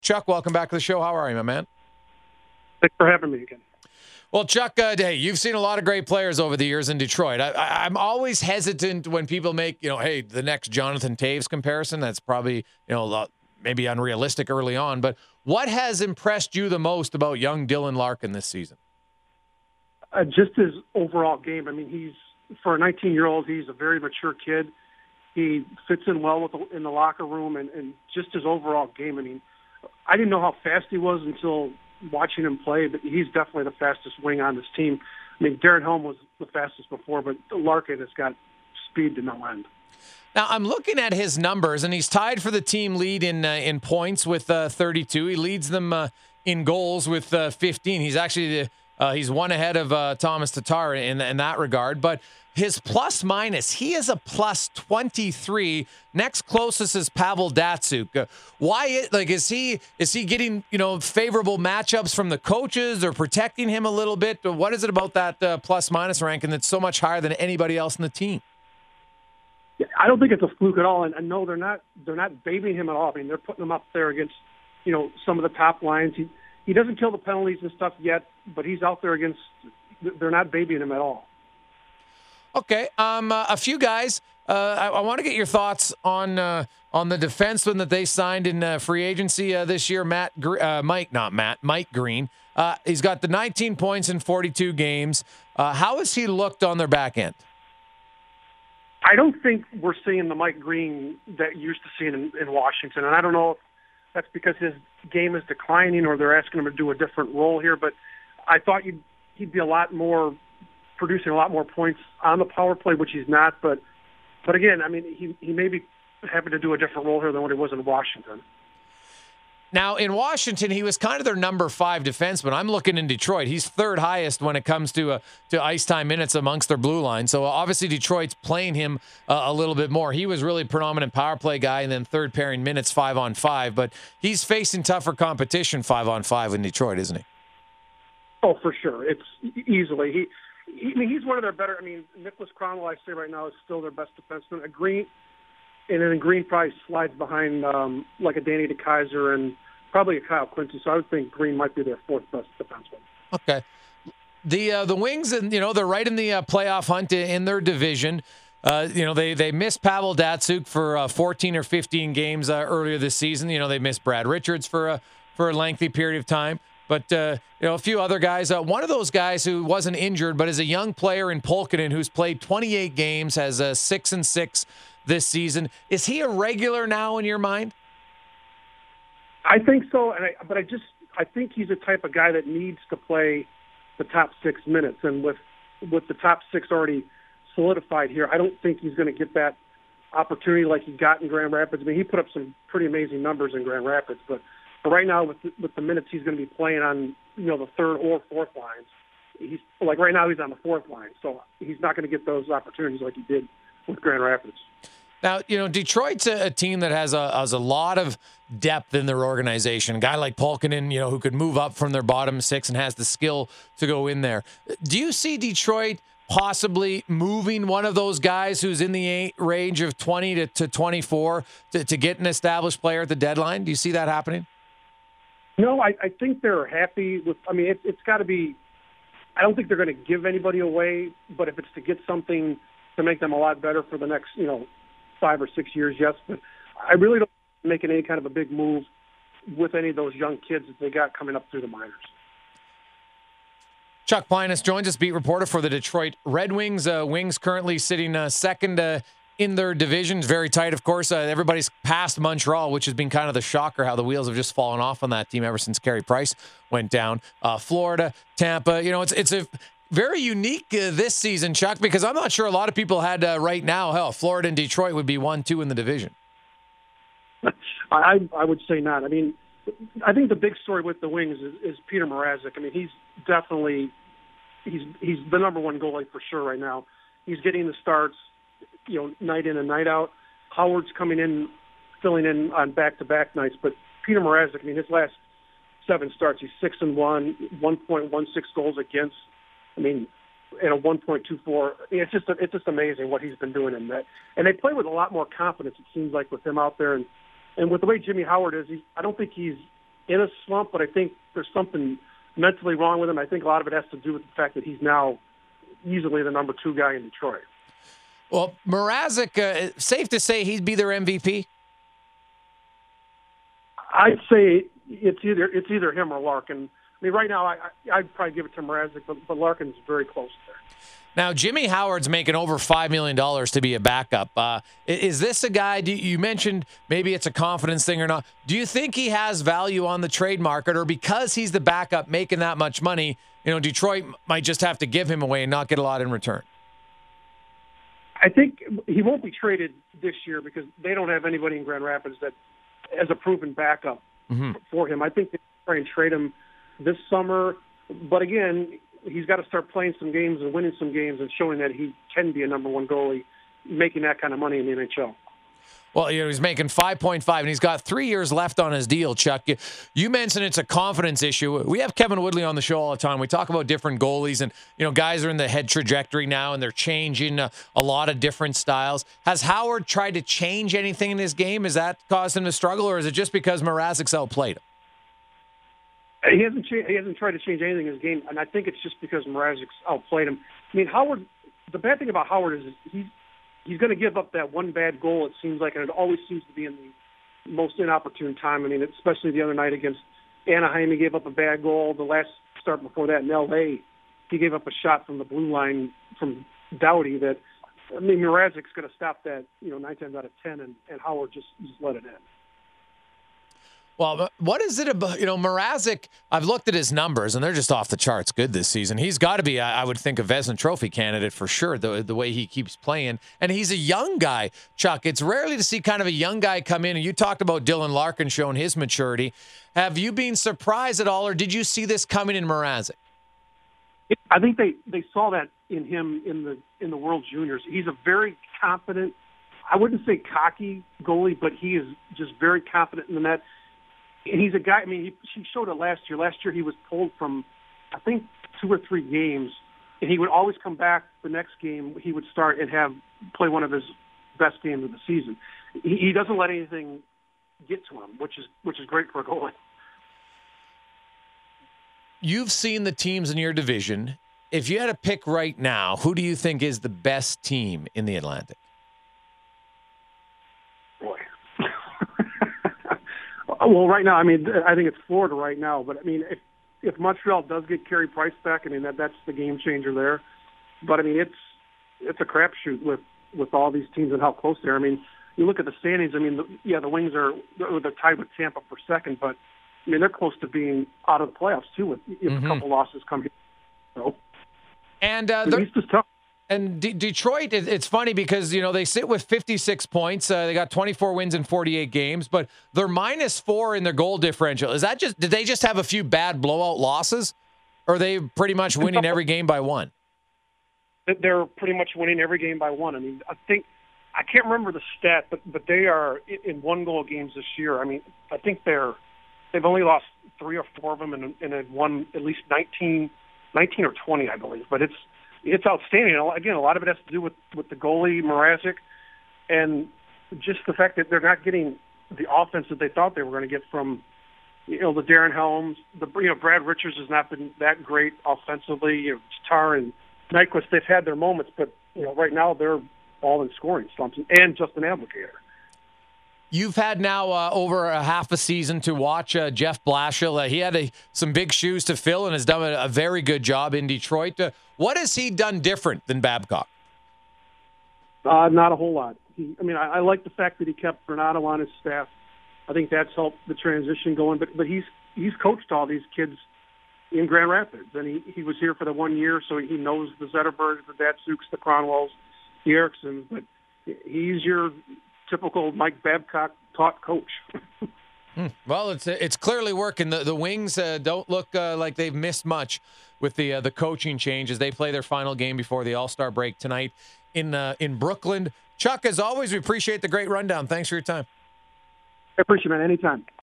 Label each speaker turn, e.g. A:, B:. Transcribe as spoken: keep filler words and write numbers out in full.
A: Chuck, welcome back to the show. How are you, my man?
B: Thanks for having me again.
A: Well, Chuck, uh, hey, you've seen a lot of great players over the years in Detroit. I, I, I'm always hesitant when people make, you know, hey, the next Jonathan Toews comparison. That's probably, you know, a lot, maybe unrealistic early on. But what has impressed you the most about young Dylan Larkin this season?
B: Uh, just his overall game. I mean, he's for a nineteen-year-old, he's a very mature kid. He fits in well with the, in the locker room, and, and just his overall game. I mean, I didn't know how fast he was until watching him play, but he's definitely the fastest wing on this team. I mean, Darren Helm was the fastest before, but Larkin has got speed to no end.
A: Now, I'm looking at his numbers, and he's tied for the team lead in uh, in points with uh, thirty-two. He leads them uh, in goals with uh, fifteen. He's actually uh, he's one ahead of uh, Thomas Tatar in in that regard, but his plus minus, he is a plus twenty-three. Next closest is Pavel Datsyuk. Uh, why, like, is he is he getting, you know, favorable matchups from the coaches or protecting him a little bit? Or what is it about that uh, plus minus ranking that's so much higher than anybody else in the team?
B: Yeah, I don't think it's a fluke at all, and, and no, they're not they're not babying him at all. I mean, they're putting him up there against, you know, some of the top lines. He he doesn't kill the penalties and stuff yet, but he's out there against. They're not babying him at all.
A: Okay, um, uh, a few guys. Uh, I, I want to get your thoughts on uh, on the defenseman that they signed in uh, free agency uh, this year, Matt, Gre- uh, Mike, not Matt, Mike Green. Uh, he's got the nineteen points in forty-two games. Uh, how has he looked on their back end?
B: I don't think we're seeing the Mike Green that you used to see in, in Washington, and I don't know if that's because his game is declining or they're asking him to do a different role here. But I thought you'd, he'd be a lot more. Producing a lot more points on the power play, which he's not. But, but again, I mean, he he may be having to do a different role here than what he was in Washington.
A: Now, in Washington, he was kind of their number five defenseman. I'm looking in Detroit. He's third highest when it comes to uh, to ice time minutes amongst their blue line. So obviously Detroit's playing him uh, a little bit more. He was really predominant power play guy and then third pairing minutes five on five. But he's facing tougher competition five on five in Detroit, isn't he?
B: Oh, for sure. It's easily. He, I mean, he's one of their better. I mean, Nicholas Kronwall, I say right now, is still their best defenseman. A Green, and then Green probably slides behind um, like a Danny DeKeyser and probably a Kyle Quincy. So I would think Green might be their fourth best defenseman.
A: Okay. The uh, the Wings, and you know, they're right in the uh, playoff hunt in, in their division. Uh, you know, they they missed Pavel Datsyuk for uh, fourteen or fifteen games uh, earlier this season. You know, they missed Brad Richards for a for a lengthy period of time. But, uh, you know, a few other guys. Uh, one of those guys who wasn't injured but is a young player in Polkinen who's played twenty-eight games, has a six and six this season. Is he a regular now in your mind?
B: I think so, and I, but I just I think he's the type of guy that needs to play the top six minutes. And with with the top six already solidified here, I don't think he's going to get that opportunity like he got in Grand Rapids. I mean, he put up some pretty amazing numbers in Grand Rapids, but But right now, with the, with the minutes he's going to be playing on, you know, the third or fourth lines, he's like right now he's on the fourth line, so he's not going to get those opportunities like he did with Grand Rapids.
A: Now, you know, Detroit's a, a team that has a has a lot of depth in their organization. A guy like Polkinen, you know, who could move up from their bottom six and has the skill to go in there. Do you see Detroit possibly moving one of those guys who's in the eight range of twenty to, to twenty-four to, to get an established player at the deadline? Do you see that happening?
B: No, I, I think they're happy with. I mean, it, it's got to be. I don't think they're going to give anybody away, but if it's to get something to make them a lot better for the next, you know, five or six years, yes. But I really don't make any kind of a big move with any of those young kids that they got coming up through the minors.
A: Chuck Plinus joins us, beat reporter for the Detroit Red Wings. Uh, Wings currently sitting uh, second uh, in their divisions, very tight, of course. Uh, everybody's past Montreal, which has been kind of the shocker how the wheels have just fallen off on that team ever since Carey Price went down. Uh, Florida, Tampa, you know, it's it's a very unique uh, this season, Chuck, because I'm not sure a lot of people had uh, right now, hell, Florida and Detroit would be one, two in the division.
B: I I would say not. I mean, I think the big story with the Wings is, is Peter Mrazek. I mean, he's definitely he's he's the number one goalie for sure right now. He's getting the starts, you know, night in and night out. Howard's coming in, filling in on back-to-back nights. But Peter Mrazek, I mean, his last seven starts, he's six and one, one point one six goals against. I mean, and a one point two four. I mean, it's just it's just amazing what he's been doing in that. And they play with a lot more confidence. It seems like with him out there, and and with the way Jimmy Howard is, he, I don't think he's in a slump, but I think there's something mentally wrong with him. I think a lot of it has to do with the fact that he's now easily the number two guy in Detroit.
A: Well, Mrazek, uh, safe to say he'd be their M V P?
B: I'd say it's either it's either him or Larkin. I mean, right now, I, I, I'd probably give it to Mrazek, but, but Larkin's very close there.
A: Now, Jimmy Howard's making over five million dollars to be a backup. Uh, is this a guy, do you mentioned maybe it's a confidence thing or not. Do you think he has value on the trade market, or because he's the backup making that much money, you know, Detroit might just have to give him away and not get a lot in return?
B: I think he won't be traded this year because they don't have anybody in Grand Rapids that as a proven backup mm-hmm. for him. I think they try and trade him this summer. But again, he's got to start playing some games and winning some games and showing that he can be a number one goalie, making that kind of money in the N H L.
A: Well, you know, he's making five point five, and he's got three years left on his deal, Chuck. You, you mentioned it's a confidence issue. We have Kevin Woodley on the show all the time. We talk about different goalies, and, you know, guys are in the head trajectory now, and they're changing a, a lot of different styles. Has Howard tried to change anything in his game? Has that caused him to struggle, or is it just because Mrazek's outplayed him?
B: He hasn't cha- he hasn't tried to change anything in his game, and I think it's just because Mrazek's outplayed him. I mean, Howard. The bad thing about Howard is he's he's going to give up that one bad goal. It seems like, and it always seems to be in the most inopportune time. I mean, especially the other night against Anaheim, he gave up a bad goal. The last start before that in L A, he gave up a shot from the blue line from Doughty. That I mean, Mrazek's going to stop that, you know, nine times out of ten, and, and Howard just just let it in.
A: Well, what is it about, you know, Mrazek, I've looked at his numbers, and they're just off the charts good this season. He's got to be, I would think, a Vezina Trophy candidate for sure, the, the way he keeps playing. And he's a young guy, Chuck. It's rarely to see kind of a young guy come in, and you talked about Dylan Larkin showing his maturity. Have you been surprised at all, or did you see this coming in Mrazek?
B: I think they, they saw that in him in the in the World Juniors. He's a very confident, I wouldn't say cocky goalie, but he is just very confident in the net. And he's a guy, I mean, he, he showed it last year. Last year he was pulled from, I think, two or three games, and he would always come back the next game. He would start and have play one of his best games of the season. He, he doesn't let anything get to him, which is which is great for a goalie.
A: You've seen the teams in your division. If you had to pick right now, who do you think is the best team in the Atlantic?
B: Boy. Well, right now, I mean, I think it's Florida right now. But, I mean, if, if Montreal does get Carey Price back, I mean, that that's the game changer there. But, I mean, it's it's a crapshoot with, with all these teams and how close they are. I mean, you look at the standings, I mean, the, yeah, the Wings are they're tied with Tampa for second. But, I mean, they're close to being out of the playoffs, too, with if mm-hmm. a couple losses come here. So,
A: and uh,
B: the East is tough.
A: And D- Detroit, it, it's funny because, you know, they sit with fifty-six points. Uh, they got twenty-four wins in forty-eight games, but they're minus four in their goal differential. Is that just, did they just have a few bad blowout losses? Or are they pretty much winning every game by one?
B: They're pretty much winning every game by one. I mean, I think, I can't remember the stat, but, but they are in one goal games this year. I mean, I think they're, they've only lost three or four of them and, and have won at least nineteen, nineteen or twenty, I believe. But it's, It's outstanding. Again, a lot of it has to do with, with the goalie, Mrazek, and just the fact that they're not getting the offense that they thought they were going to get from, you know, the Darren Helms. The you know Brad Richards has not been that great offensively. You know, Tatar and Nyquist, they've had their moments, but you know, right now they're all in scoring slumps. And Justin Abdelkader.
A: You've had now uh, over a half a season to watch uh, Jeff Blashill. Uh, he had a, some big shoes to fill and has done a, a very good job in Detroit. Uh, what has he done different than Babcock?
B: Uh, not a whole lot. He, I mean, I, I like the fact that he kept Renato on his staff. I think that's helped the transition going. But but he's he's coached all these kids in Grand Rapids, and he, he was here for the one year, so he knows the Zetterbergs, the Datsuks, the Cronwells, the Ericssons. But he's your typical Mike Babcock taught coach.
A: hmm. Well, it's it's clearly working. The the Wings uh, don't look uh, like they've missed much with the uh, the coaching changes. They play their final game before the All-Star break tonight in uh, in Brooklyn. Chuck, as always, we appreciate the great rundown. Thanks for your time.
B: I appreciate it, man. Anytime.